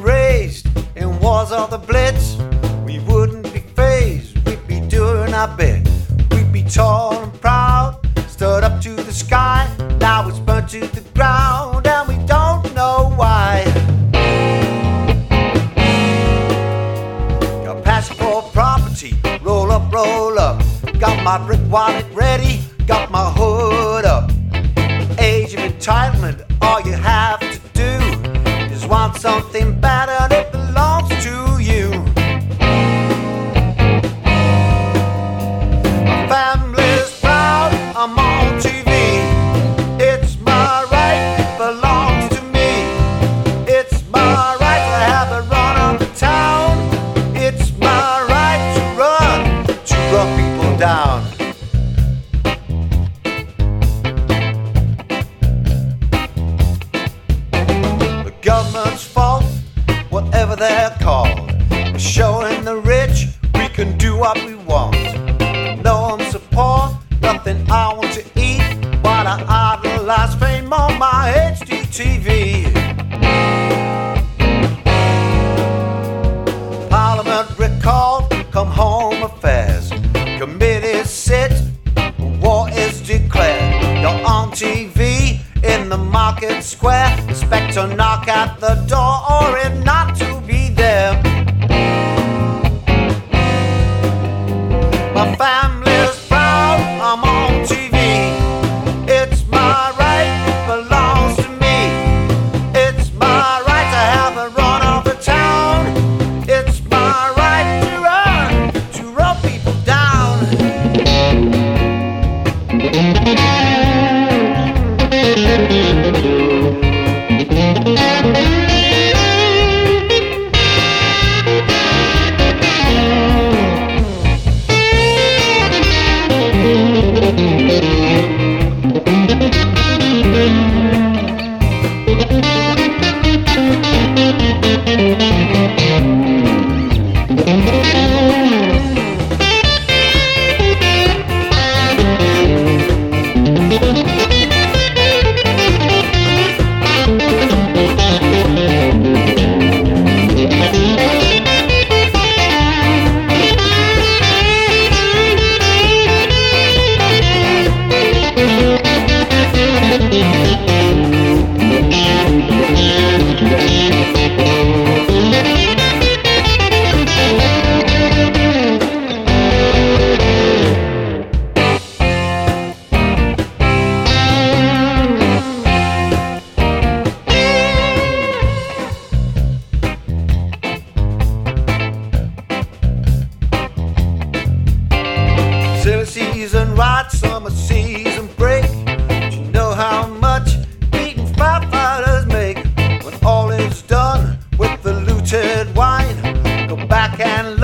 and raised in wars of the Blitz, we wouldn't be phased, we'd be doing our bit. We'd be tall and proud, stood up to the sky. Now it's burnt to the ground and we don't know why. Got passion for property, roll up, roll up. Got my brick wallet ready, got my hood up. Age of entitlement, all you have to do is want something better and it belongs to you. My family's proud, I'm on TV. It's my right, it belongs to me. It's my right to have the run of the town. It's my right to run people down. Government's fault, whatever they're called. We're showing the rich we can do what we want. No one support, nothing I want to eat, but I idolize fame on my HDTV. Parliament recalled, come home affairs. Committees sit, war is declared. You're on TV in the market square, expect to knock at the door or it not to be there. My family's proud, I'm on TV. It's my right, it belongs to me. It's my right to have the run of the town. It's my right to run people down. Silly season right, summer season break. Do you know how much beating firefighters make? When all is done with the looted wine, go back and